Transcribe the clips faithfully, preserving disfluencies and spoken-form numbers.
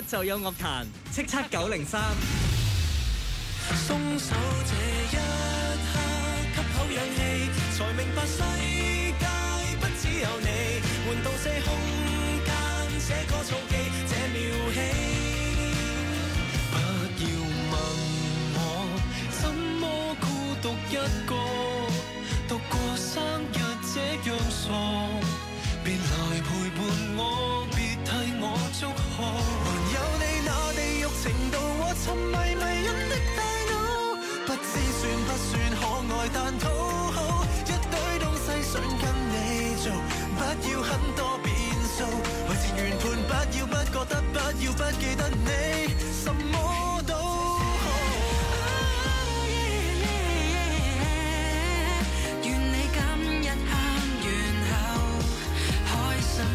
歌就有樂壇，叱咤九零三。 鬆手這一刻，吸口氧氣，才明白世界不只有你。換到些空間，寫歌造記這妙戲。不要問我，怎麼孤獨一個，獨過生日這樣傻。別來陪伴我，別替我祝賀。還有你那地獄程度和沉迷迷人的大腦，不知算不算可愛但討好，一堆東西想跟你做，不要很多變數，維持原判，不要不覺得，不要不記得你，什麼都好。願你今日喊完後開心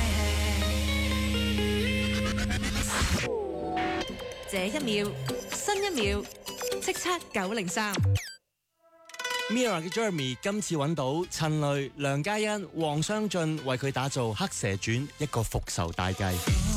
些。 這一秒，新一秒，叱咤九零三。 Mirror 嘅 Jeremy 今次揾到陳雷、梁嘉欣、黃湘俊為佢打造《黑蛇傳》一個復仇大計。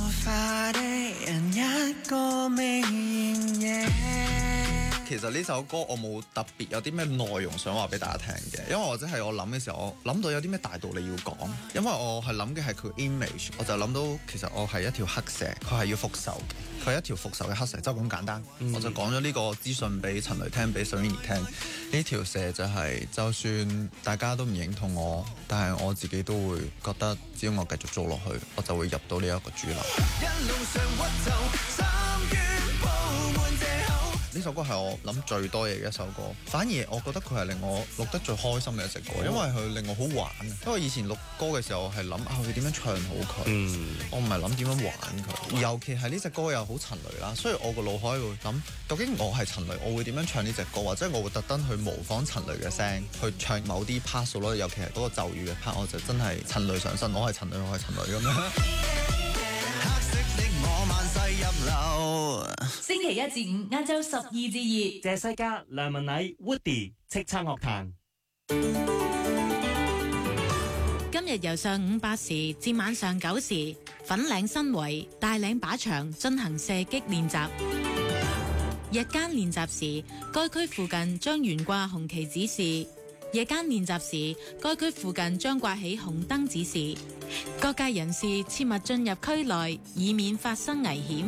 其實呢首歌我冇特別有啲咩內容想話俾大家聽嘅，因為或者係我諗嘅時候，我諗到有啲咩大道理要講，因為我係諗嘅係佢 image， 我就諗到其實我係一條黑蛇，佢係要復仇嘅，佢係一條復仇嘅黑蛇，就咁簡單。嗯、我就講咗呢個資訊俾陳雷聽，俾沈婉兒聽。呢條蛇就係、是、就算大家都唔認同我，但係我自己都會覺得，只要我繼續做落去，我就會入到呢一個主流。一路上屈就三冤鋪滿藉口。呢首歌係我諗最多嘢嘅一首歌，反而我覺得佢係令我錄得最開心嘅一隻歌，因為佢令我好玩啊。因為以前錄歌嘅時候係諗啊，佢點樣唱好佢，嗯、我唔係諗點樣玩佢。尤其係呢隻歌又好陳雷啦，所以我個腦海會諗，究竟我係陳雷，我會點樣唱呢隻歌，或者我會特登去模仿陳雷嘅聲去唱某啲 part 咯。尤其係嗰個咒語嘅 part，我就真係陳雷上身，我係陳雷，我係陳雷咁樣。 星期一至五晏晝十二至二， 謝西嘉、梁文禮、Woody 叱咤樂壇。 今日由上午八時至晚上九時，粉嶺新圍大嶺靶場進行射擊練習。日間練習時，該區附近將懸掛紅旗指示；夜間練習時，該區附近將掛起紅燈指示。各界人士切勿進入區內，以免發生危險。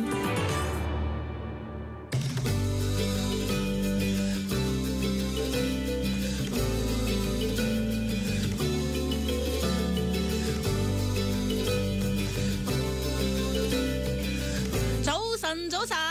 早晨，早晨。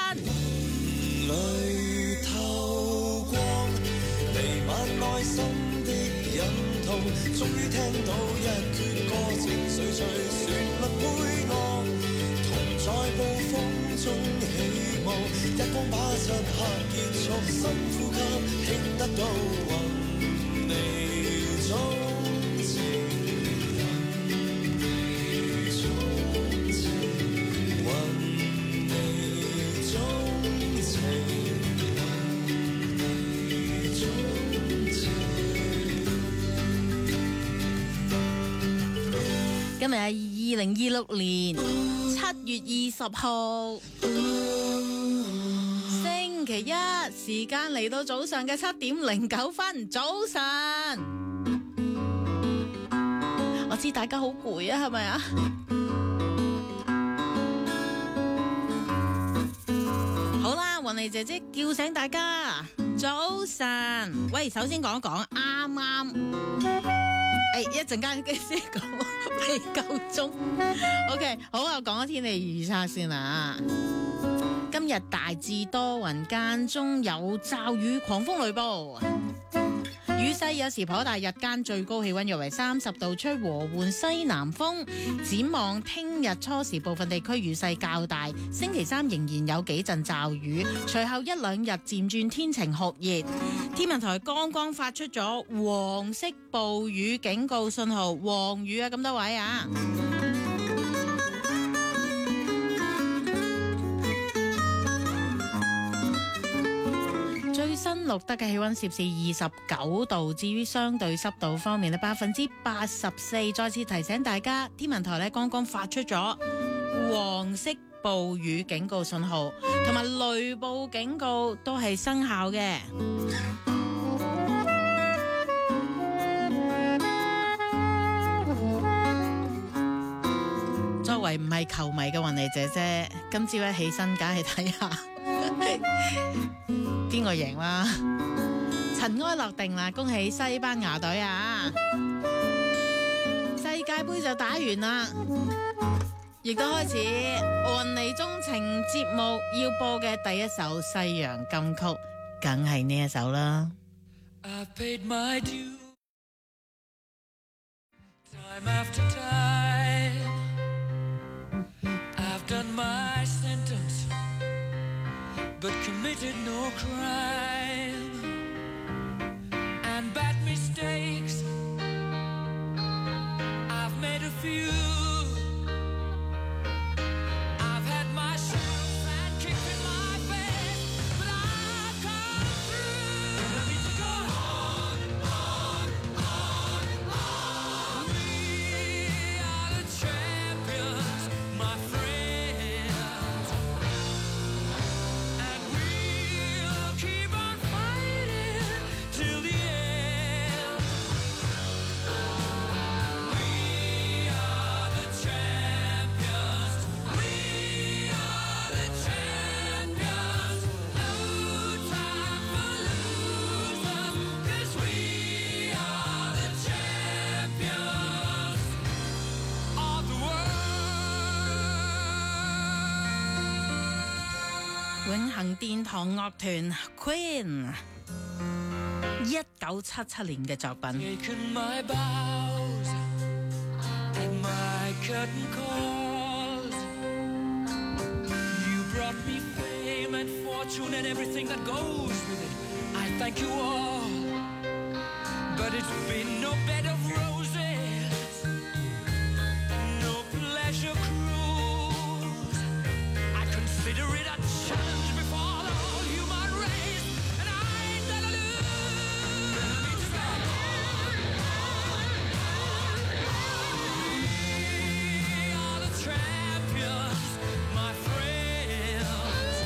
淚透光，彌漫內心的隱痛，終於聽到一闕歌，情緒隨旋律配樂，同在暴風中起舞，一光把漆黑結束，深呼吸，聽得到雲霓中情。 今日係二零二六年七月二十號，星期一，時間嚟到早上嘅七點零九分。早晨，我知大家好攰啊，係咪啊？好啦，雲妮姐姐叫醒大家，早晨。喂，首先講一講啱啱，誒，一陣間先講。未夠鐘 ，OK， 好啊！講咗天氣預測先啦。今日大致多雲，間中有驟雨、狂風雷暴，雨勢有時頗大。日間最高氣溫約為三十度，吹和緩西南風。展望聽日初時部分地區雨勢較大，星期三仍然有幾陣驟雨，隨後一兩日漸轉天晴酷熱。天文台剛剛發出咗黃色暴雨警告信號，黃雨啊！咁多位啊，最新錄得嘅氣溫攝氏二十九度，至於相對濕度方面咧，百分之八十四。再次提醒大家，天文台咧剛剛發出咗黃色暴雨警告信號，同埋雷暴警告都係生效嘅。作為唔係球迷嘅雲妮姐姐，今朝一起身梗係睇下邊個贏啦。塵埃落定啦，恭喜西班牙隊啊！世界盃就打完啦，亦都開始雲妮鍾情節目要播嘅第一首西洋金曲，梗係呢一首啦。 I've paid my due, time after time. I've done my sentence, but committed no crime. And bad mistakes, I've made a few. I've had my share and kicked in my face, but I've come through. I need to go on, on, on, on. We are the champions, my friends, and we'll keep on fighting till the end. We are the champions. We are the champions. No time for losers, 'cause we are the champions of the world. 永恆殿堂樂團 Queen 一九七七年嘅作品。 Taken my bows and my curtain calls. You brought me fame and fortune and everything that goes with it. I thank you all, but it's been no bed of roses, no pleasure cruise. I consider it a challenge before the whole human race, and I ain't gonna lose. We are the champions, my friends,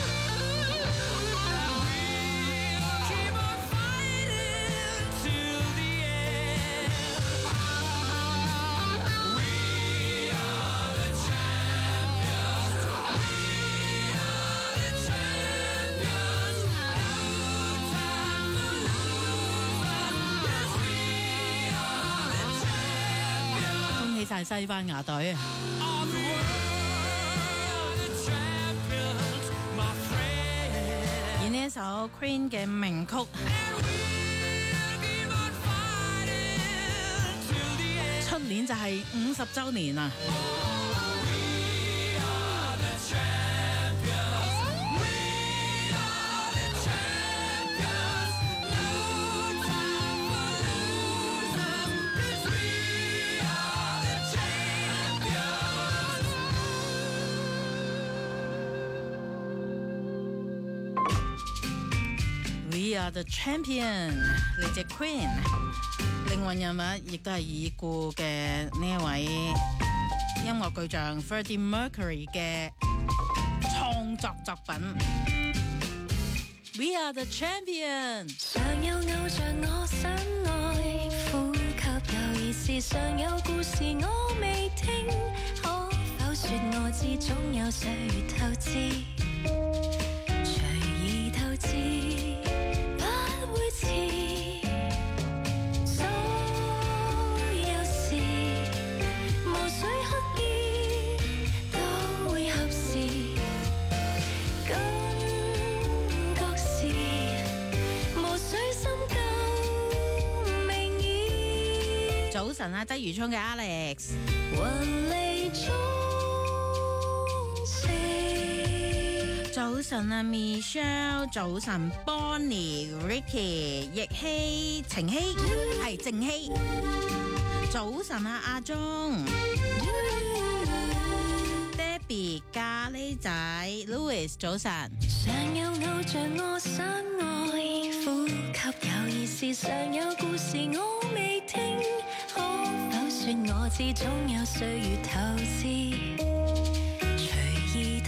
and we'll keep on fighting till the end. We are the champions. We are the champions. No time for losers, 'cause we are the champions 恭喜晒西班牙隊。 of the world. The champions, my friends. 而呢一首 Queen 嘅名曲 And we'll keep on fighting till the end. 出年就係五十週年啦。 We are the champions. We are the champions. No time for losers, 'cause we are the champions. We are the champion 呢隻 Queen 靈魂人物，亦都係已故嘅呢一位音樂巨匠 Freddie Mercury 嘅創作作品。We are the champion。 常有偶像我想愛，呼吸有意思，常有故事我未聽，可否說我知總有歲月透支，隨意透支，不會遲，所有事無需刻意，都會合時。感覺是無需深究明義， 早晨啊，鰂魚涌嘅 Alex。 雲離中死。 早晨啊 Michelle， 早晨 Bonnie、Ricky、奕希、晴希，係靜希。早晨啊阿鐘、Debbie、咖喱仔、Louis， 早晨。 常有偶像我想愛，呼吸有意思，常有故事我未聽，可否說我知總有歲月透支，隨意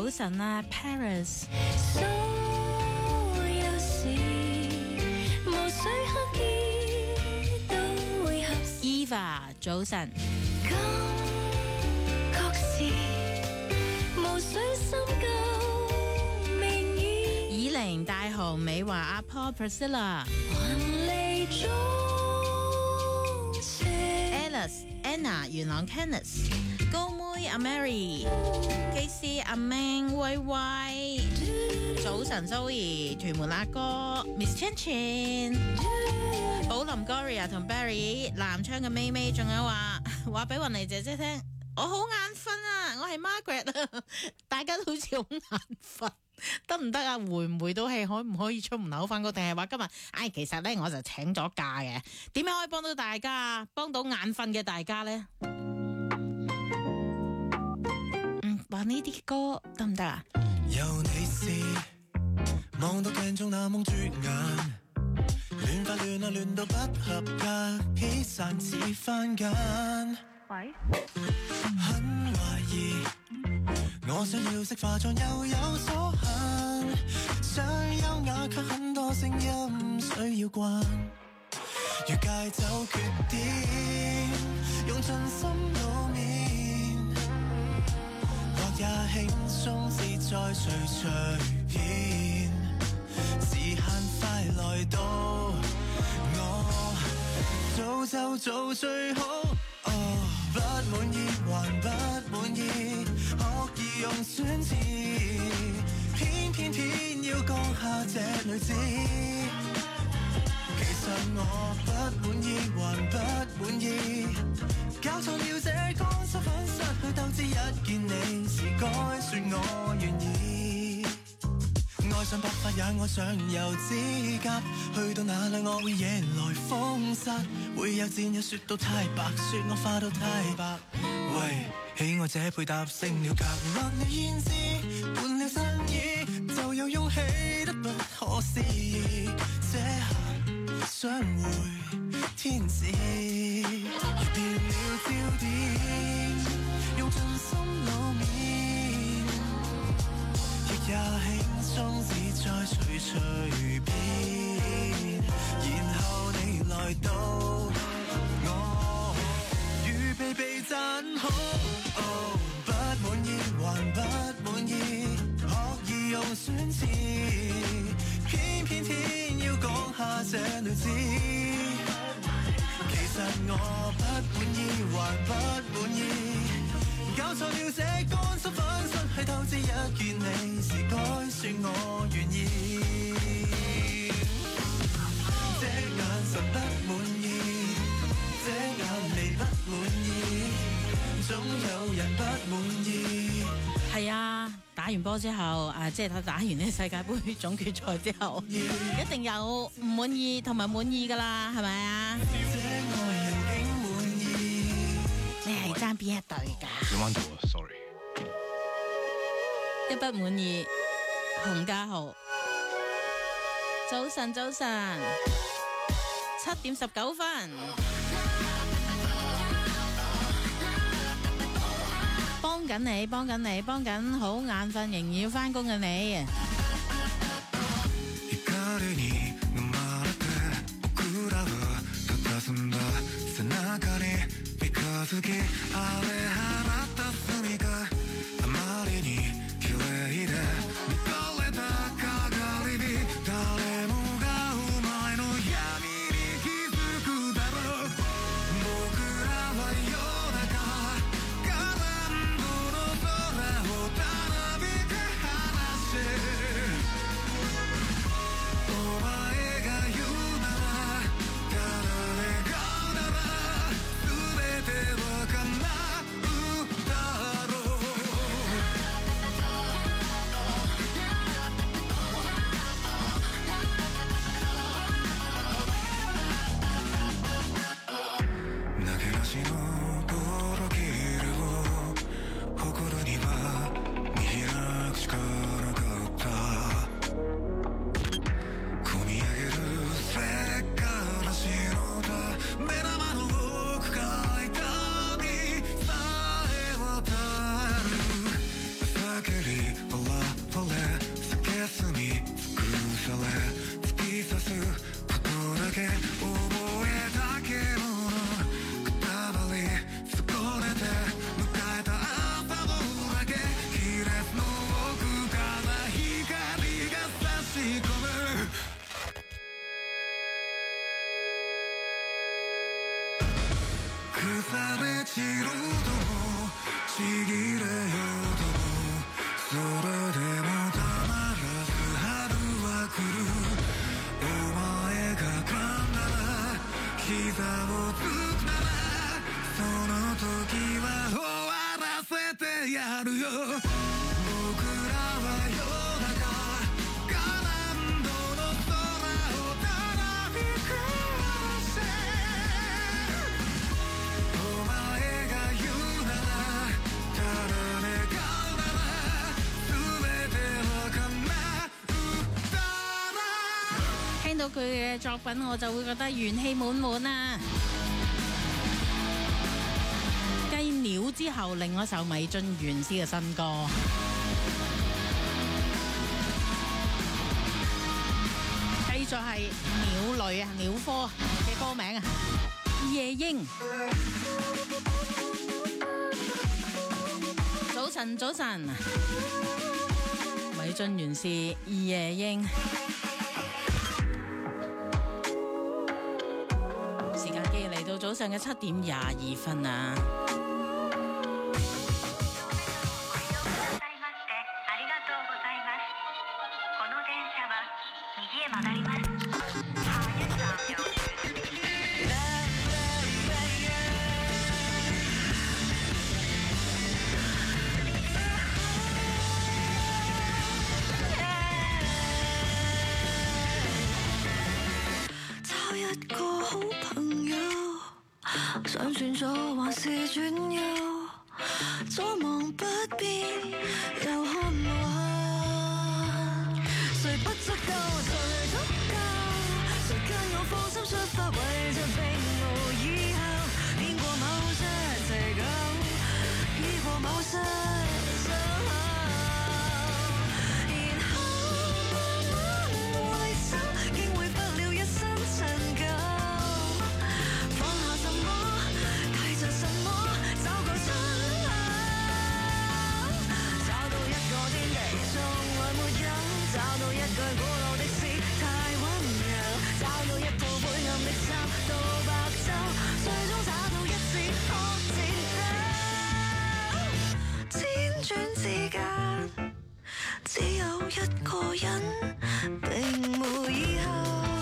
早晨啊 Paris。 所有事無需刻意都會合時。 Eva 早晨。 感覺是無需深究明義。 以玲大雄美華阿 Paul Priscilla。 還離中邪 Alice Anna 元朗 Kenneth 高妹阿 Mary。K C 阿明威威，早晨 Zoe 屯門阿哥 Miss Chan Chan， 寶林 Gloria 同 Barry 南昌嘅咪咪，仲有話話俾雲妮姐姐聽，我好眼瞓啊，我係 Margaret 啊，大家都好似好眼瞓，得唔得啊？回唔回到氣？可唔可以出門口翻工？定係話今日，唉，其實咧我就請咗假嘅，點樣可以幫到大家？幫到眼瞓嘅大家咧？話呢啲歌得唔得啊？ 有你是望到鏡中那蒙住眼，亂發亂啊亂到不合格，起散似番間。喂，很懷疑，我想要識化妝又有所限，想優雅卻很多聲音需要慣，如戒走缺點，用盡心裏面。也輕鬆自在隨隨便，時限快來到，我早就做最好。哦，不滿意還不滿意，學意用選詞，偏偏偏要降下這女子。其實我不滿意還不滿意，搞錯了這乾濕粉失去鬥志，一見你時該說我願意。愛上白髮也愛上油指甲，去到哪裏我會惹來風沙，會有箭有說到太白，說我化到太白。喂，喜愛這配搭成了格，落了胭脂換了新衣，就有勇氣得不可思議，這下相會天使，如變了焦點，用盡心裏面，亦也輕鬆自在隨隨便，然後你來到，我預備被讚好。哦，不滿意還不滿意，學意用選詞，偏偏偏要講下這女子。其實我不滿意還不滿意，搞錯了這乾濕粉失去鬥志，一見你時該說我願意。這眼神不滿意，這眼眉不滿意，總有人不滿意。 係啊，打完波之後，誒，即係打完呢世界盃總決賽之後，一定有唔滿意同埋滿意噶啦，係咪啊？你係爭邊一隊㗎？ 你彎到啊 ，sorry。 一不滿意，洪家豪。早晨，早晨，七點十九分。幫緊你，幫緊你，幫緊好眼瞓仍要返工嘅你。 僕らは夜中ガランドの空をただ見下ろせお前が言うならただ願うなら全ては叶うだら聽到佢嘅作品，我就會覺得元氣滿滿啊！繼鳥之後，另一首米津玄師嘅新歌，繼續係鳥類啊，鳥科嘅歌名啊，夜鶯。早晨，早晨，米津玄師夜鶯。時間機嚟到早上嘅七點廿二分啊！ 想轉左還是轉右，左望不變，右看環，誰不足夠，誰足夠，誰跟我放心出發，為着並無以後，變過某些借口，醫過某些傷口，然後慢慢回首，竟會不了一身陳舊。找到一句古老的詩太溫柔，找到一套晦暗的衫到白晝，最終找到一支惡戰鬥。輾轉之間，只有一個人，並無以後。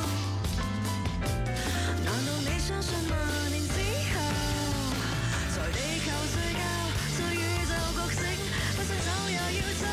難道你相信萬年之後，在地球睡覺，在宇宙覺醒，不想走也要走？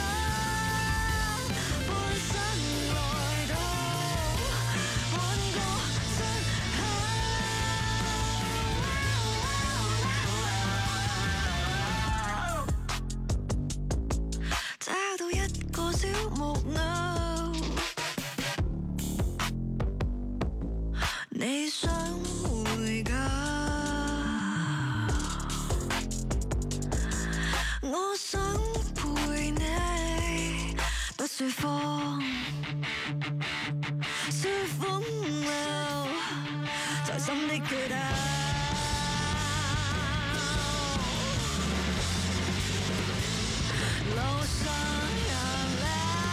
你想回家，我想陪你，不說謊，說風流，在心的缺口。路上人流，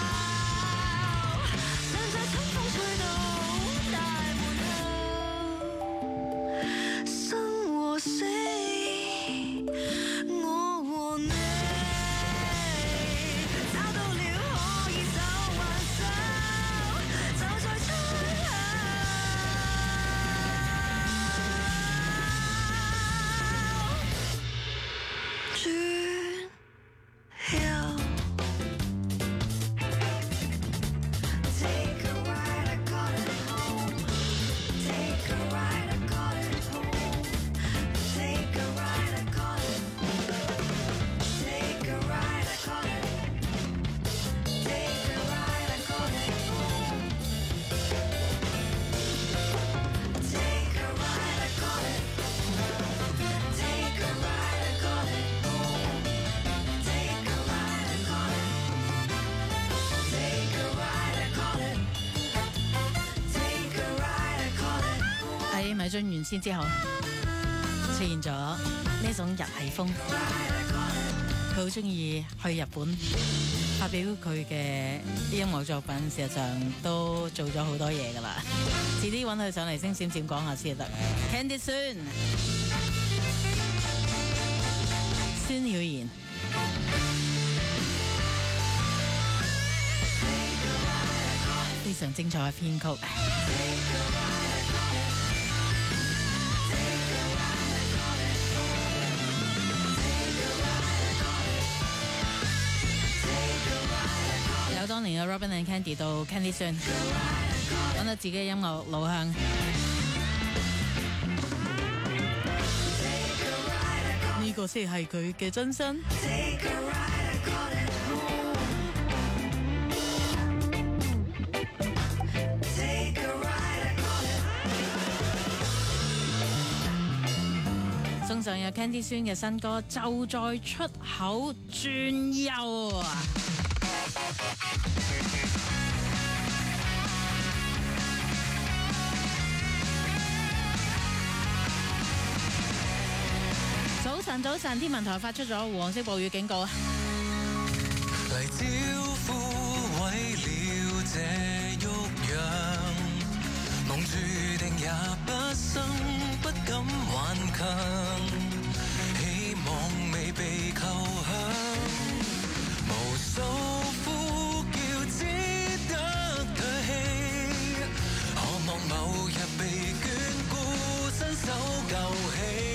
想在春風吹到大門口，生和死，我和你，找到了可以手挽手，就在出口。 米津玄師之後出現咗呢種日系風，佢好中意去日本發表佢嘅音樂作品，事實上都做咗好多嘢噶啦。遲啲揾佢上嚟星閃閃講下先得。Candy 孫孫曉妍，非常精彩嘅編曲。 有 Robin and Candy 到 Candy Soon， 揾到自己嘅音樂路向。呢個先係佢嘅真身。送上有 Candy Soon 嘅新歌，就在出口轉右啊！早晨，早晨，天文台發出咗黃色暴雨警告啊！ 嚟招呼毀了這旭陽，夢注定也不生，不敢頑強，希望未被扣響，無數呼叫只得唾棄，渴望某日被眷顧，伸手救起。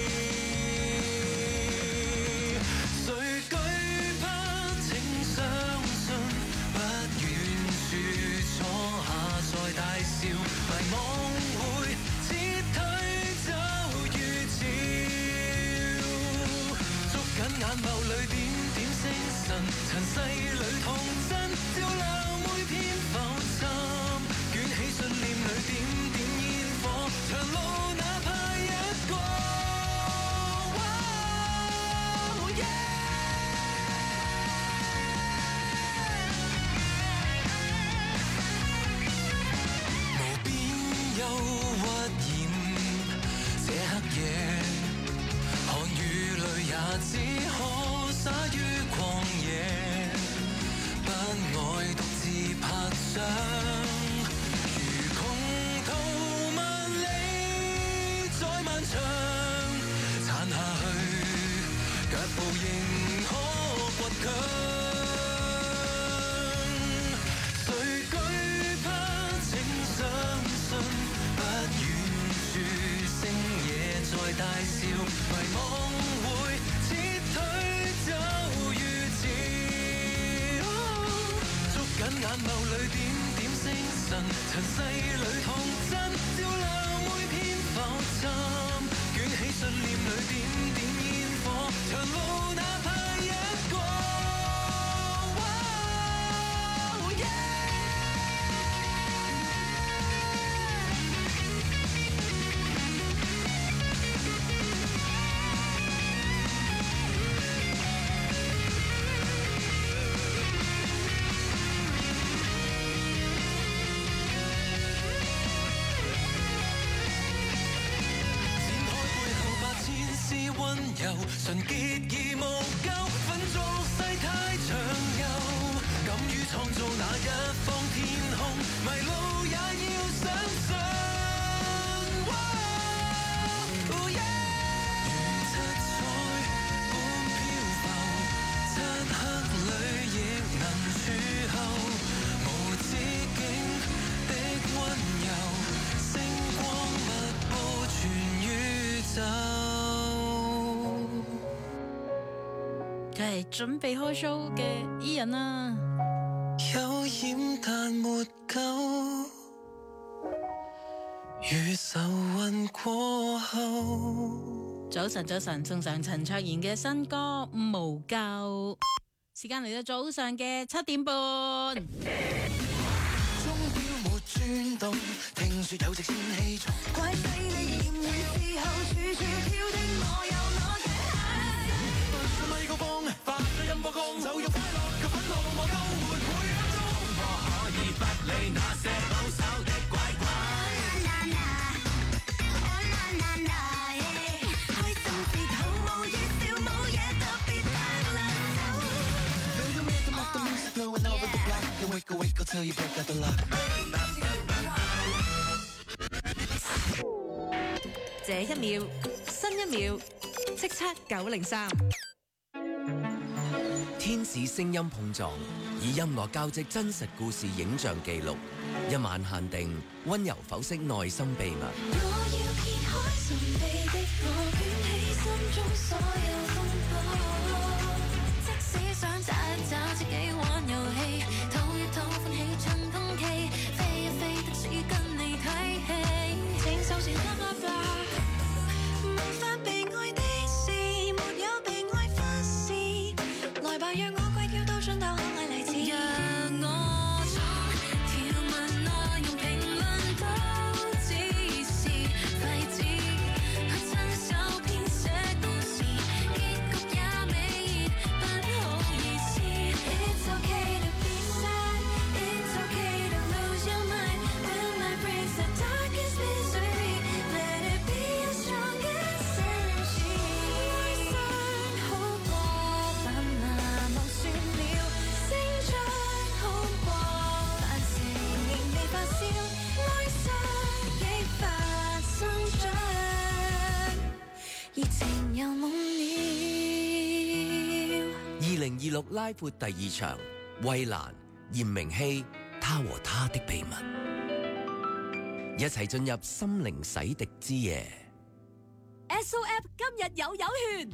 塵世裏童真，照亮每片浮沉，捲起信念裏點點煙火，長路哪怕一個。Oh, yeah! 無邊憂鬱染這黑夜，汗與淚也只可灑於狂野。愛獨自拍掌，如窮途萬里再漫長，撐下去，腳步仍可倔強。誰懼怕？請相信，不遠處星野在大笑，迷惘會撤退就如潮。緊眼眸裏點點星辰，塵世裏童真，照亮每片浮沉，捲起信念裏點點煙火，長路哪怕一個。Oh, yeah! 純潔而無咎，奮逐世太長遊，敢於創造那一方天空，迷路也要相信。Oh, yeah! 如七彩般飄浮，漆黑裏亦能駐候，無止境的溫柔，星光密佈全宇宙。 佢係準備開 show 嘅 Ian 啊！ 有染但沒夠，如愁雲過後。 早晨，早晨，送上陳卓賢嘅新歌《無救》。時間嚟到早上嘅七點半。 鐘錶沒轉動，聽說有隻仙氣蟲，怪細你嫌會時候處處挑剔我有我嘅限制。對咪高峰，發咗音波光，就用快樂及憤怒我救活每分鐘。我可以不理那些保守的怪怪。開心時頭無語笑冇嘢特別太難受。Feel the rhythm of the music flowing over the block. You wiggle wiggle till you break out the lock. 這一秒，新一秒，叱咤九零三。 天使聲音碰撞，以音樂交織真實故事影像記錄，一晚限定，溫柔剖析內心秘密。 我要揭開神秘的我，捲起心中所有風波。即使想找一找自己玩遊戲，吐一吐歡喜。 錄拉闊第二場，衛蘭、嚴明熙，他和他的秘密，一齊進入心靈洗滌之夜。 S O F 今日有有券，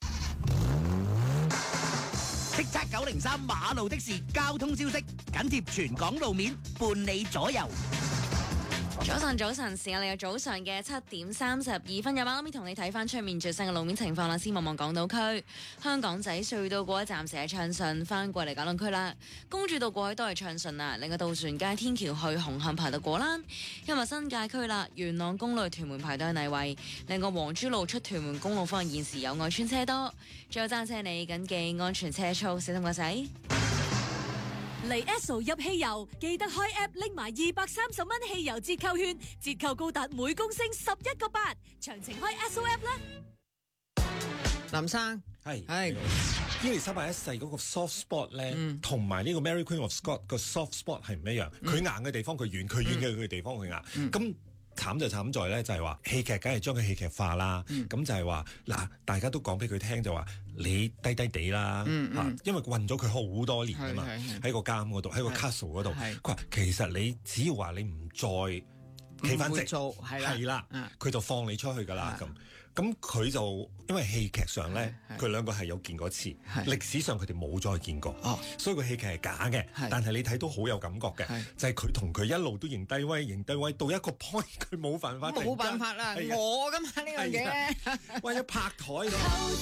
叱咤九零三馬路的士交通消息緊貼全港路面，伴你左右。 早晨，早晨，時間嚟到早上嘅七點三十二分，有啱啱同你睇翻出面最新嘅路面情況啦。先望望港島區，香港仔隧道過一暫時係暢順，翻過嚟九龍區啦。公主道過去都係暢順啦。另外渡船街天橋去紅磡排到果欄，因為新界區啦，元朗公路屯門排到泥圍。另外黃珠路出屯門公路方向現時有外村車多，最後揸車你緊記安全車速，小心駕駛。 嚟 Esso 入汽油，記得開 app 拎埋二百三十蚊汽油折扣券，折扣高達每公升十一個八。詳情開 Esso app 啦。 林生係係伊麗莎白一世嗰個 soft spot 咧，同埋呢個 Mary Queen of Scots 個 soft spot 係唔一樣。佢硬嘅地方佢軟，佢軟嘅佢地方佢硬。咁慘就慘在咧，就係話戲劇梗係將佢戲劇化啦。咁、嗯、就係話嗱，大家都講俾佢聽就話你低低地啦、嗯嗯、因為困咗佢好多年啊嘛，喺個監嗰度，喺個 castle 嗰度。佢話其實你只要話你唔再企翻直，係啦，佢就放你出去㗎啦咁。咁佢就因為戲劇上咧，佢兩個係有見過一次，歷史上佢哋冇再見過，哦、所以個戲劇係假嘅。但係你睇到好有感覺嘅，就係佢同佢一路都認低威，認低威到一個 point，佢冇辦法， 冇辦法啦，我㗎嘛呢樣嘢， 為咗拍台度。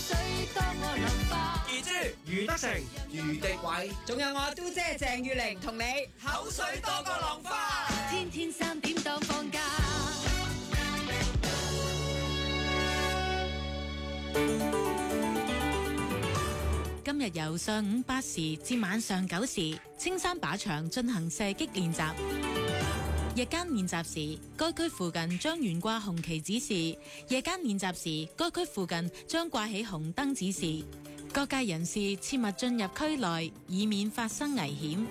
二豬余德成、余迪偉， 仲有我嘟姐鄭裕玲同你口水多過浪花， 天天三點當放假。 今日由上午八時至晚上九時，青山靶場進行射擊練習。日間練習時，該區附近將懸掛紅旗指示；夜間練習時，該區附近將掛起紅燈指示。各界人士切勿進入區內，以免發生危險。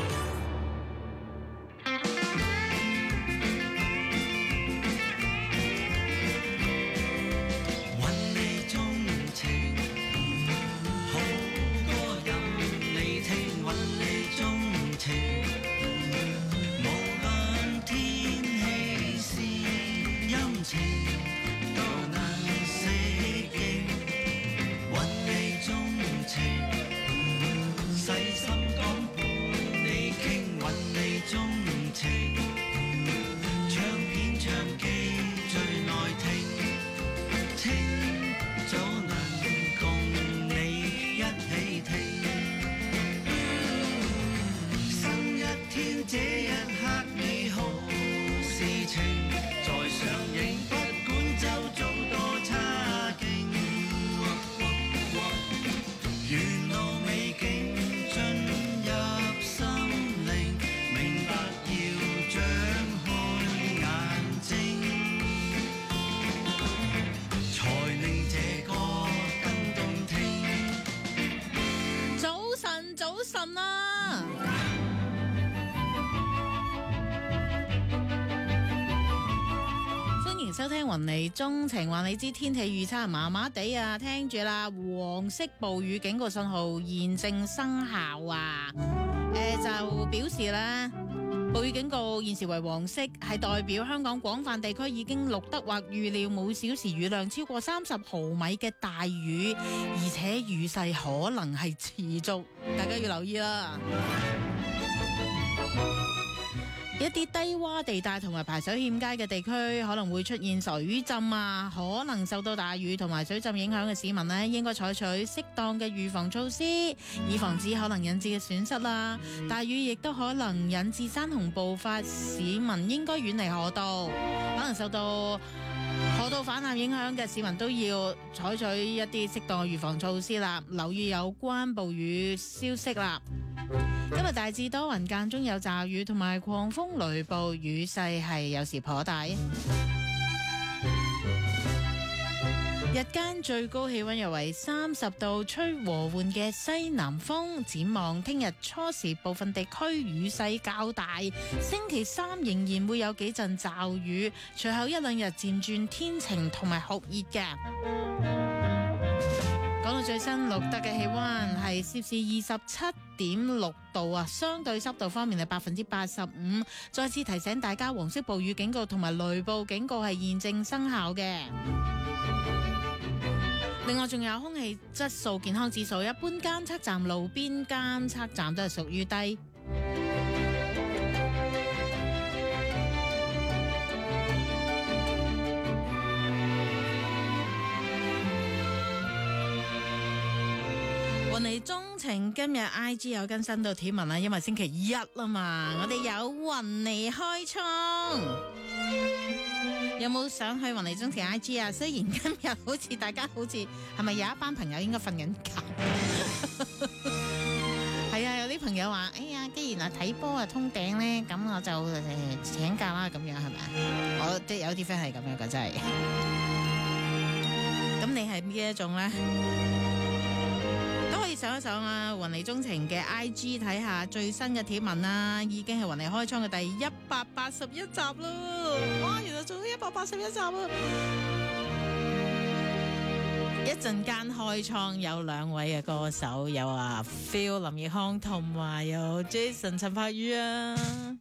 收聽雲裏鍾情，話你知天氣預測麻麻地啊，聽住啦，黃色暴雨警告信號現正生效啊！誒、呃，就表示咧，暴雨警告現時為黃色，係代表香港廣泛地區已經錄得或預料每小時雨量超過三十毫米嘅大雨，而且雨勢可能係持續，大家要留意啦。一啲低洼地帶同埋排水欠佳嘅地區可能會出現水浸啊，可能受到大雨同埋水浸影響嘅市民呢，應該採取適當嘅預防措施，以防止可能引致嘅損失啦。大雨亦都可能引致山洪暴發，市民應該遠離河道。可能受到河道泛濫影響嘅市民都要採取一啲適當嘅預防措施啦，留意有關暴雨消息啦。今日大致多雲，間中有驟雨同埋狂風雷暴，雨勢係有時頗大。日間最高氣溫約為三十度，吹和緩嘅西南風。展望聽日初時部分地區雨勢較大，星期三仍然會有幾陣驟雨，隨後一兩日漸轉天晴同埋酷熱嘅。 講到最新錄得嘅氣溫係攝氏二十七點六度啊，相對濕度方面係百分之八十五。再次提醒大家，黃色暴雨警告同埋雷暴警告係現正生效嘅。另外仲有空氣質素健康指數，一般監測站、路邊監測站都係屬於低。雲尼鍾情今日 I G 有更新到貼文啦，因為星期一啦嘛，我哋有雲尼開倉。有冇想去雲尼鍾情 I G 啊？雖然今日好似大家好似係咪有一班朋友應該瞓緊覺？係啊，有啲朋友話：哎呀，既然啊睇波啊通頂咧，咁我就誒請假啦，咁樣係咪啊？我即係有啲 friend 係咁樣噶，真係。咁你係邊一種咧？可以上一上啊雲尼鍾情嘅 I G 睇下最新嘅貼文啦，已經係雲尼開倉嘅第一百八十一集咯。哇，原來做咗一百八十一集啊！一陣間開倉有兩位嘅歌手，有啊 Phil 林奕匡同埋有 Jason 陳柏宇啊。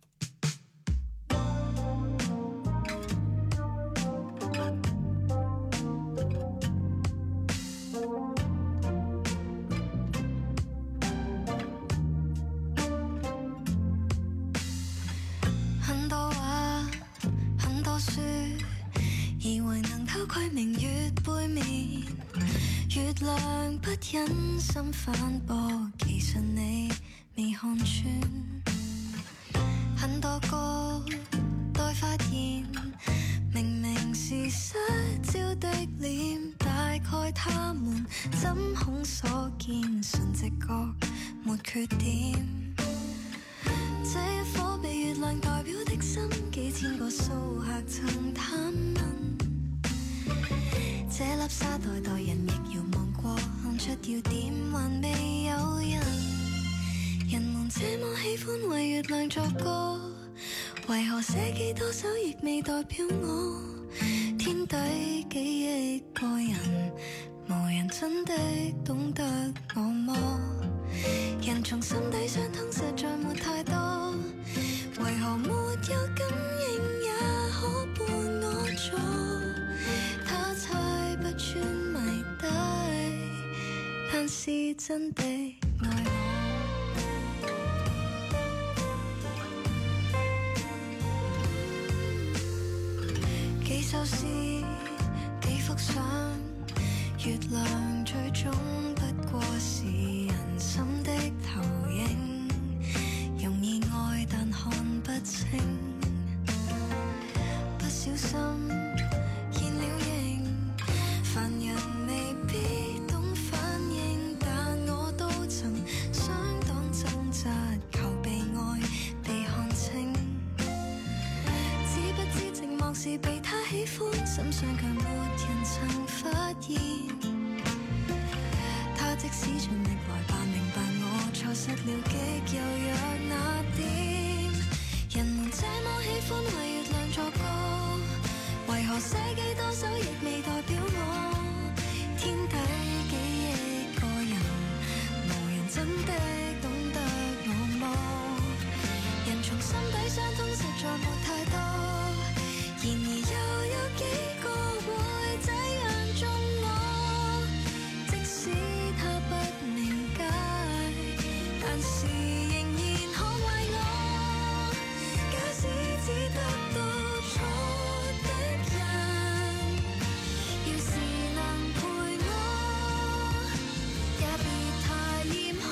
以為能偷窺明月背面，月亮不忍心反駁，其實你未看穿。很多歌待發現，明明是失焦的臉，大概他們怎恐所見，純直覺沒缺點。這一顆被月亮代表的心，幾千個騷客曾探問。這粒沙袋袋人亦遙望過，看出要點還未有人。人們這麼喜歡為月亮作歌，為何寫幾多首亦未代表我？天底幾億個人，無人真的懂得我麼？人從心底相通實在沒太多，為何沒有感應也可伴我坐？他猜不穿謎底，但是真的愛我。幾首詩，幾幅相，月亮最終不過是人心的投影，容易愛但看不清，不小心現了形，凡人未必懂反應，但我都曾相當掙扎，求被愛被看清，知不知寂寞是被他喜歡，心上卻沒人曾發現，他即使盡力來扮明白我錯失了極柔弱那點。人們這麼喜歡為月亮作歌，為何寫幾多首亦未代表我？天底幾億個人，無人真的懂得我麼？人從心底相通實在沒太多，然而又有幾個會這樣中我？即使他不明解，但是仍然可為我。假使只得到錯的人，要是能陪我，也別太嚴苛。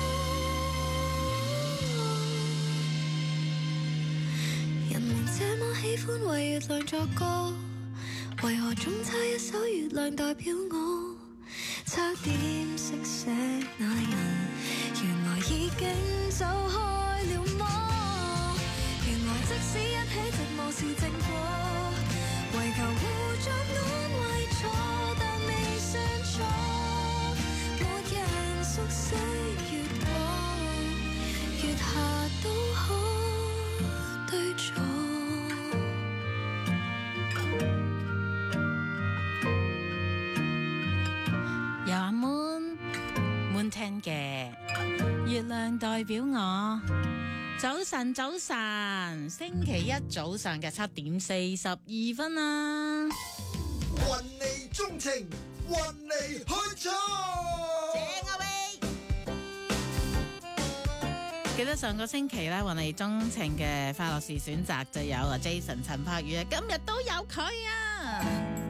人們這麼喜歡為月亮作歌，為何總差一首月亮代表我？差點識寫那人，原來已經走開了麼？原來即使一起寂寞是正果，為求互相安慰錯，但未算錯。沒人熟悉月光，月下都可對坐。 有阿妹量代表我。早晨，早晨，星期一早上嘅七點四十二分啊！ 雲尼鍾情，雲尼去闖。 正啊喂！記得上個星期咧，雲尼鍾情嘅快樂時選擇就有啊 Jason 陳柏宇啊，今日都有佢啊！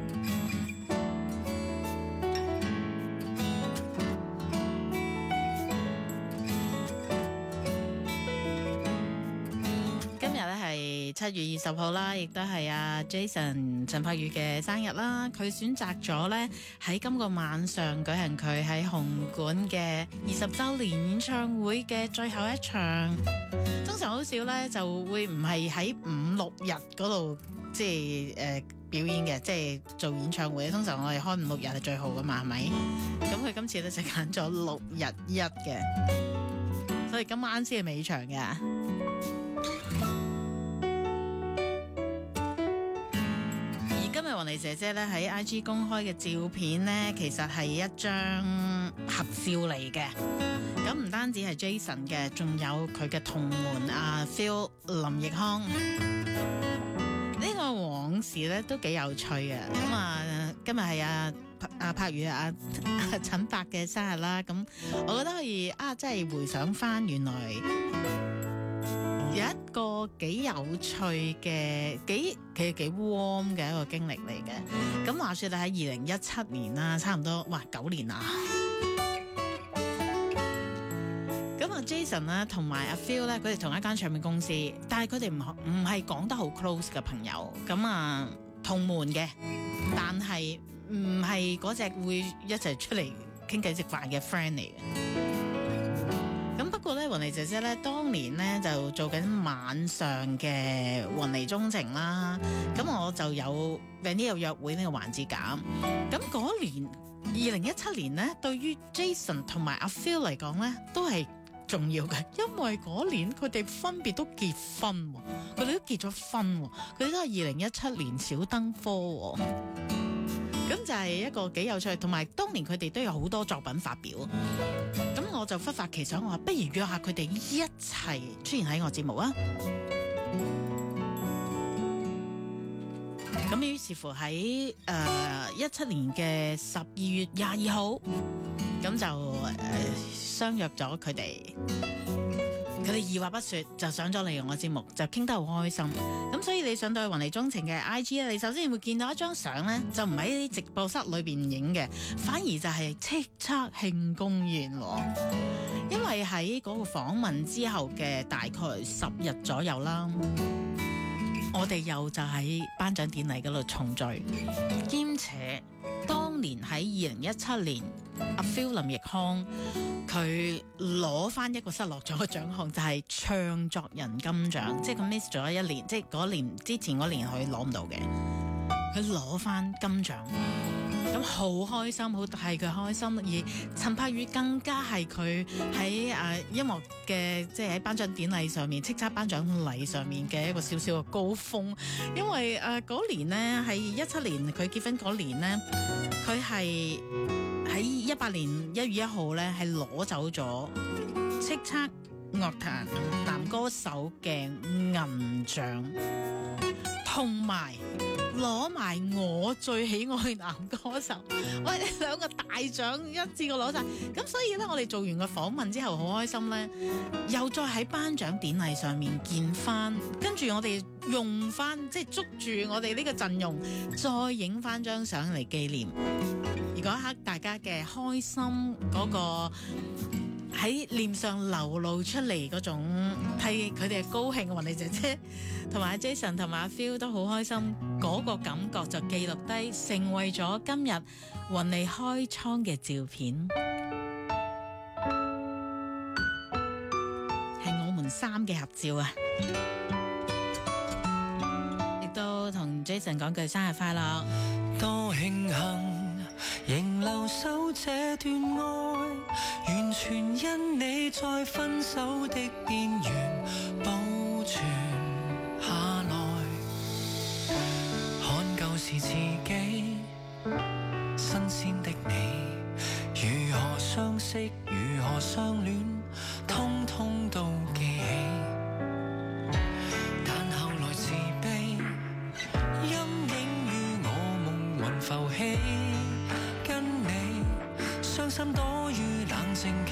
七月二十號啦，亦都係阿 Jason 陳柏宇嘅生日啦。佢選擇咗咧喺今個晚上舉行佢喺紅館嘅二十週年演唱會嘅最後一場。通常好少咧就會唔係喺五六日嗰度即係誒、呃、表演嘅，即係做演唱會。通常我哋開五六日係最好噶嘛，係咪？咁佢今次咧就揀咗六日一嘅，所以今晚先係尾場嘅。今日雲妮姐姐咧喺 I G 公開嘅照片咧，其實係一張合照嚟嘅。咁唔單止係 Jason 嘅，仲有佢嘅同門阿 Phil 林奕匡。呢個往事咧都幾有趣嘅。咁啊，今日係阿阿柏宇阿阿陳伯嘅生日啦。咁我覺得可以啊，即係回想翻原來。有一個幾有趣嘅、幾其實幾 warm 嘅一個經歷嚟嘅。咁話說你喺二零一七年啦，差唔多哇九年啦。咁啊 Jason 咧同埋阿 Phil 咧，佢哋同一間唱片公司，但係佢哋唔唔係講得好 close 嘅朋友。咁啊同門嘅，但係唔係嗰隻會一齊出嚟傾偈食飯嘅 friend 嚟嘅。咁不過咧，雲妮姐姐咧，當年咧就做緊晚上嘅雲妮鍾情啦。咁我就有 Vanny 有約會呢個環節㗎。咁嗰年二零一七年咧，對於 Jason 同埋阿 Phil 嚟講咧，都係重要嘅，因為嗰年佢哋分別都結婚，佢哋都結咗婚，佢哋都係二零一七年小登科。咁就係一個幾有趣，同埋當年佢哋都有好多作品發表。咁我就忽發奇想，我話不如約下佢哋一齊出現喺我節目啊！咁於是乎喺誒一七年嘅十二月廿二號，咁就誒、呃、相約咗佢哋。佢哋二話不說就上咗嚟我節目，就傾得好開心。咁所以你上到去雲妮鍾情嘅 I G 咧，你首先會見到一張相咧，就唔喺啲直播室裏邊影嘅，反而就係叱咤慶功宴。因為喺嗰個訪問之後嘅大概十日左右啦，我哋又就喺頒獎典禮嗰度重聚，兼且當年喺二零一七年，阿 Phil 林奕匡佢攞翻一個失落咗嘅獎項，就係、是、唱作人金獎，即係佢 miss 咗一年，即係嗰年之前嗰年佢攞唔到嘅，佢攞翻金獎，咁好開心，好係佢開心。而陳柏宇更加係佢喺誒音樂嘅，即係喺頒獎典禮上面，叱咤頒獎禮上面嘅一個少少嘅高峰。因為誒嗰、呃、年呢，係一七年佢結婚嗰年呢，佢係喺一八年一月一號咧，係攞走咗叱咤樂壇男歌手嘅銀獎，同埋攞埋我最喜愛男歌手，喂，兩個大獎一次過攞晒。咁所以咧，我哋做完個訪問之後好開心咧，又再喺頒獎典禮上面見翻，跟住我哋用翻即係捉住我哋呢個陣容，再影翻張相嚟紀念。而嗰一刻大家嘅開心嗰個喺臉上流露出嚟嗰種係佢哋嘅高興，雲妮姐姐同埋 Jason 同埋阿 Phil 都好開心，嗰個感覺就記錄低，成為咗今日雲妮開倉嘅照片，係我們三嘅合照啊！亦都同 Jason 講句生日快樂， 多慶幸仍留守這段愛，完全因你在分手的邊緣保存下來，看舊時自己新鮮的你，如何相識，如何相戀，痛心躲於冷靜期，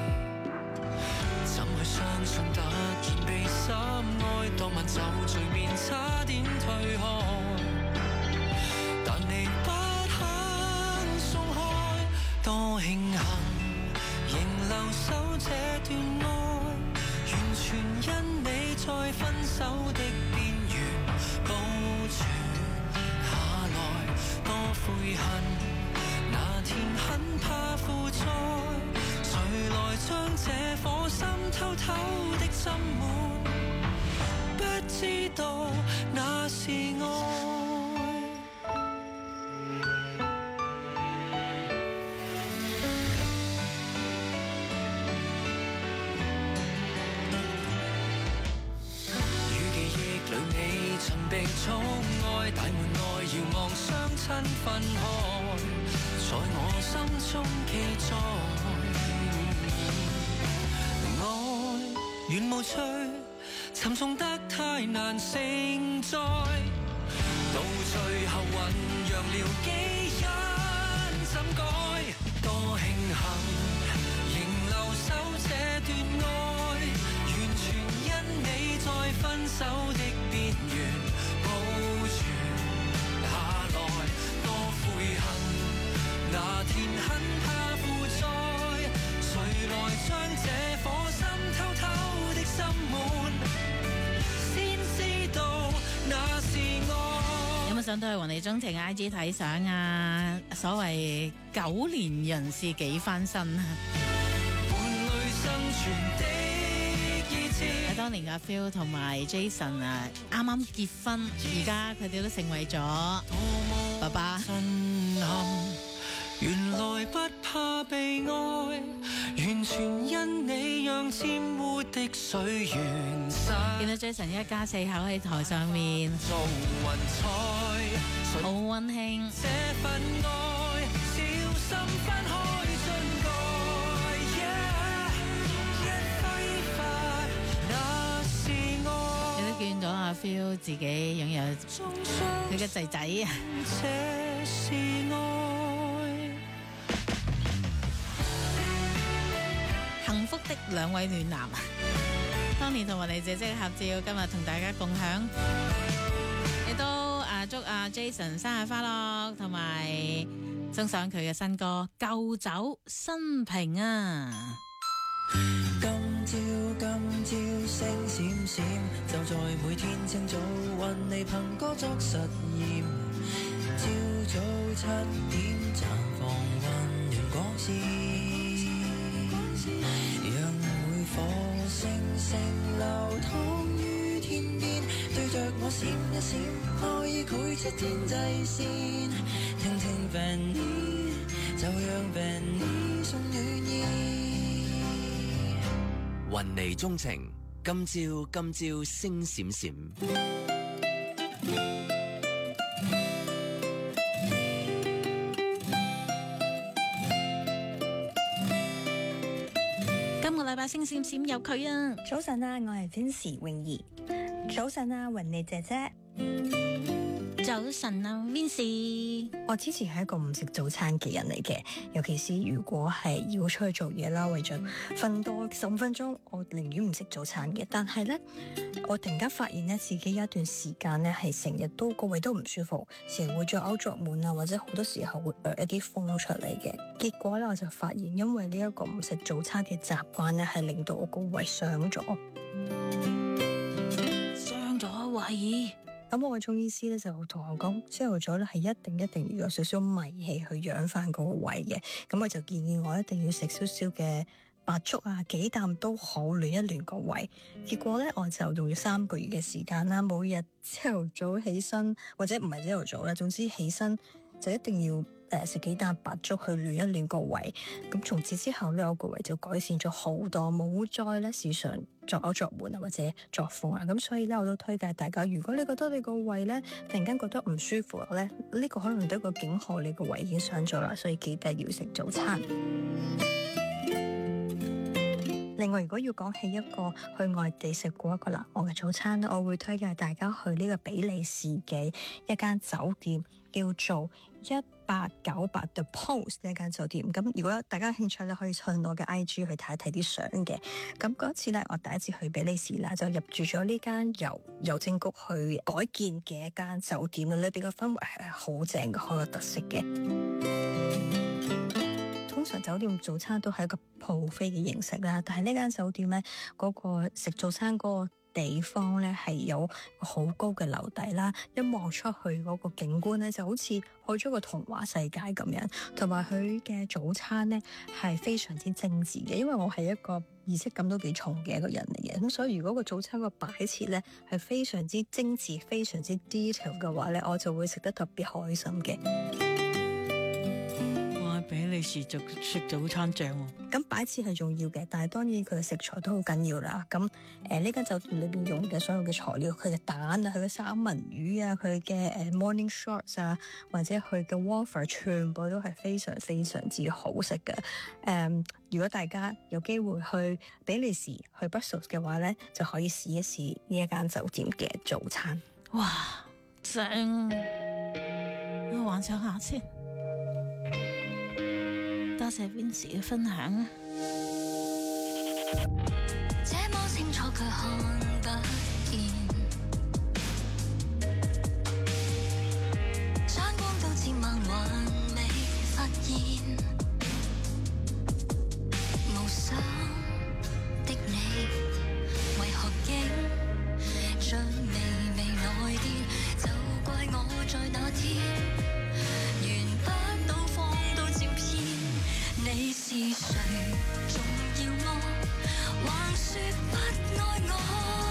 怎去相信突然被深愛？當晚酒醉便差點退開，但你不肯鬆開，多慶幸仍留守這段愛，完全因你在分手的邊緣保存下來，多悔恨。那天很怕負載，誰來將這顆心偷偷的斟滿？不知道那是愛。與記憶裏你曾被寵愛，大門外遙望雙親分開，在我心中記載，愛緣無趣，沉重得太難承載，到最後醖釀了基因怎改？多慶幸仍留守這段愛，完全因你在分手的邊緣保存下來，多悔恨。那天很怕負載，誰來將這顆心偷偷的斟滿？先知道那是愛。 有冇上到去雲尼鍾情 I G 睇相啊？所謂九年人事幾翻身啊！ 伴侶生存的意志。 喺當年阿 Phil 同埋 Jason 啊，啱啱結婚，而家佢哋都成為咗爸爸。 震撼原來不怕被愛，完全因你讓沾污的水源散。 見到 Jason 一家四口喺台上面， 做雲彩， 好溫馨。 這份愛，小心分開樽蓋，一揮發，那是愛。 你都見到阿 Phil 自己擁有佢嘅仔仔啊！ 這是愛。 幸福的兩位暖男，當年同雲尼姐姐嘅合照，今日同大家共享。亦都啊祝阿 Jason 生日快樂，同埋送上佢嘅新歌《舊酒新瓶》啊！ 今朝今朝星閃閃，就在每天清早雲尼憑歌作實驗，朝早七點綻放溫暖光線。火星星流淌於天邊，對着我閃一閃，可以繪出天際線。聽聽 Vanny， 就讓 Vanny 送暖意。 雲尼鍾情，今朝今朝星閃閃。 禮拜星閃閃有佢啊！ 早晨啊，我係 Vincy 泳兒。早晨啊，雲尼姐姐。 早晨啊 ，Vincy。 我之前係一個唔食早餐嘅人嚟嘅，尤其是如果係要出去做嘢啦，為咗瞓多十五分鐘，我寧願唔食早餐嘅。但係咧，我突然間發現咧，自己有一段時間咧係成日都個胃都唔舒服，成日會作嘔作悶啊，或者好多時候會誒一啲風出嚟嘅。結果咧，我就發現因為呢一個唔食早餐嘅習慣咧，係令到我個胃傷咗， 傷咗胃。 咁我嘅中醫師咧就同我講，朝頭早咧係一定一定要有少少米氣去養翻嗰個胃嘅。咁佢就建議我一定要食少少嘅白粥啊，幾啖都好，暖一暖個胃。結果咧，我就用咗三個月嘅時間啦，每日朝頭早起身，或者唔係朝頭早啦，總之起身就一定要誒食幾啖白粥去暖一暖個胃。咁從此之後咧，我個胃就改善咗好多，冇再咧時常作嘔作悶啊，或者作風啊。咁所以咧，我都推介大家，如果你覺得你個胃咧突然間覺得唔舒服咧，呢個可能都係一個警號，你個胃已經傷咗啦，所以記得要食早餐。 另外，如果要講起一個去外地食過一個難忘嘅早餐咧，我會推介大家去呢個比利時嘅一間酒店，叫做一八九八 The Post 呢間酒店。咁如果大家有興趣咧，可以上我嘅 I G 去睇一睇啲相嘅。咁嗰次咧，我第一次去比利時啦，就入住咗呢間由郵政局去改建嘅一間酒店啦，裏邊嘅氛圍係好正嘅，好有特色嘅。通常酒店早餐都係一個 buffet 嘅形式啦，但係呢間酒店咧，嗰個食早餐嗰個地方咧係有好高嘅樓底啦，一望出去嗰個景觀咧就好似去咗個童話世界咁樣，同埋佢嘅早餐咧係非常之精緻嘅，因為我係一個儀式感都幾重嘅一個人嚟嘅，咁所以如果個早餐個擺設咧係非常之精緻、非常之 detail 嘅話咧，我就會食得特別開心嘅。 比利時就食早餐正喎， 咁擺設係重要嘅，但係當然佢嘅食材都好緊要啦。咁誒呢間酒店裏邊用嘅所有嘅材料，佢嘅蛋啊，佢嘅三文魚啊，佢嘅誒 morning shorts 啊，或者佢嘅 waffle， 全部都係非常非常之好食嘅。誒、嗯，如果大家有機會去比利時去 Brussels 嘅話咧，就可以試一試呢一間酒店嘅早餐。 哇，正！我幻想下先。多謝 Vincy 嘅分享啊！ 這麼清楚卻看不見，山光都漸晚還未發現，無心的你為何竟像微微來電，就怪我在那天緣不到放到照片。你是誰重要麼？還說不愛我，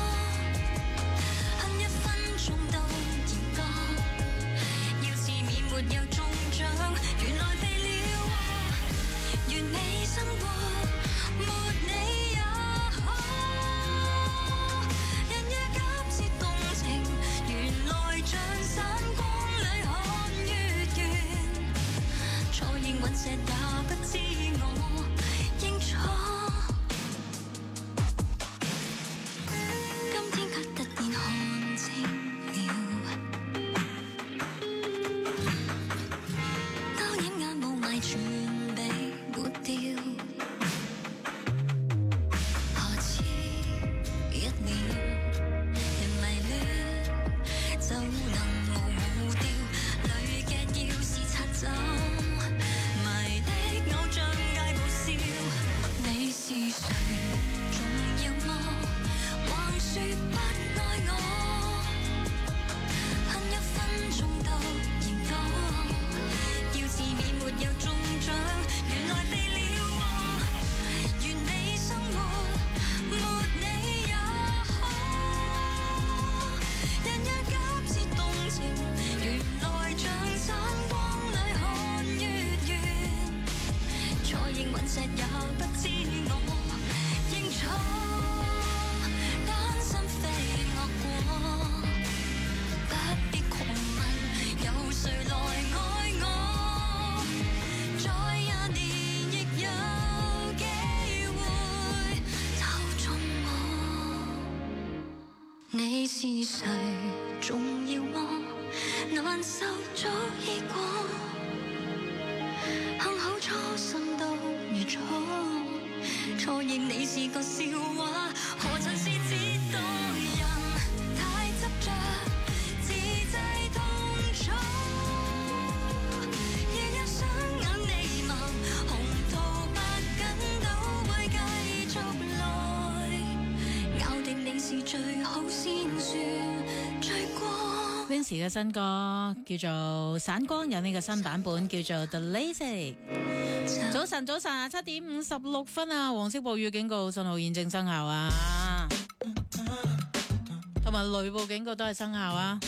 恨一分鐘都嫌多，要自勉沒有中獎，原來被了喎，完美生活沒你也好，人若急切動情，原來像散光裏看月圓，錯認隕石也不知我認錯，今天卻突然看清了，當掩眼霧霾全被抹掉，下次一秒人迷戀就能模糊掉，濾鏡要是擦走迷的偶像界報銷，你是誰重要麼？還說不愛我，恨一分鐘都嫌多，要自勉沒有中獎，原來被了喎，完美生活沒你也好，人若急切動情，原來像散光裏看月圓，錯認隕石也不知我認錯，單身飛惡過，不必狂問有誰來愛我，再一年亦有機會找中我。你是誰重要麼？難受早已過，幸好初心都如初，錯認你是個笑話，何曾是折墮人，太執着自製痛楚，夜夜雙眼你盲，紅桃白緊都會繼續來，咬定你是最好先算最光。 Vincy 嘅新歌叫做《散光》，有呢個新版本叫做 The Lazy。早晨，早晨啊，七點五十六分啊，黃色暴雨警告信號現正生效啊，同埋雷暴警告都係生效啊。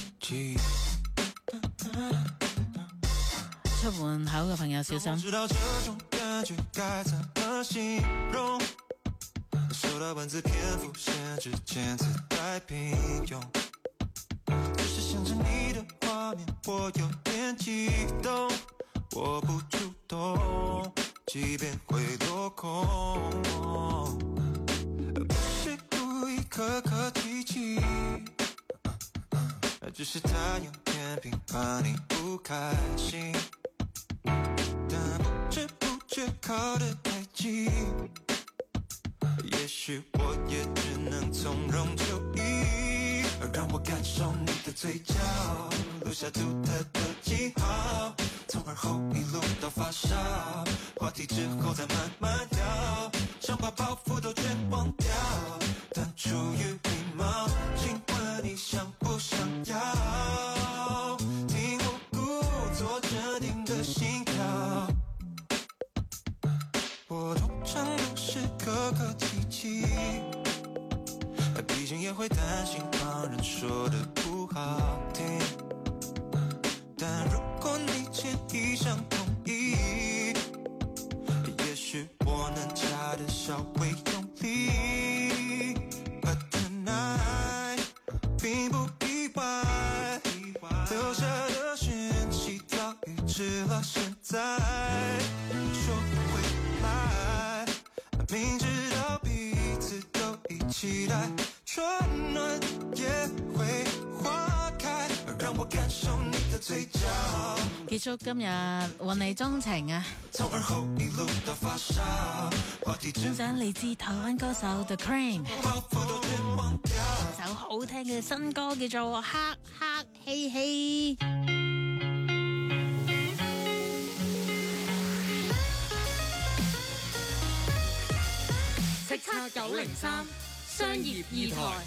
出門口嘅朋友小心。知道這種感覺該怎麼形容，受到文字篇幅限制，漸次太平庸，只是想着你的畫面，我有點激動，我不主動，即便會落空， 颗颗提起，只是他用天平把你不开心，但不知不觉靠得太近，也许我也只能从容就义，让我感受你的嘴角，留下独特的记号，从而后一路到发烧，话题之后再慢慢聊，想把包袱都全忘掉，但出于礼貌，请问你想不想要听我故作镇定的心跳？我通常都是颗颗提起，毕竟也会担心旁人说的不好听，但如果你牵一想同意，也许我能加的稍微用力。But tonight 并不意外，留下的讯息早预知了现在，说不回来，明知道彼此都已期待，春暖也会花开，让我感受你的嘴角。 結束今日揾你鍾情啊！ 從而後一路到發燒，話題欣賞嚟自台灣歌手 The Cream， 首好聽嘅新歌叫做《黑黑希希》。 叱咤九零三商業二台。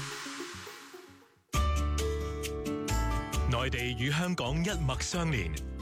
內地與香港一脈相連，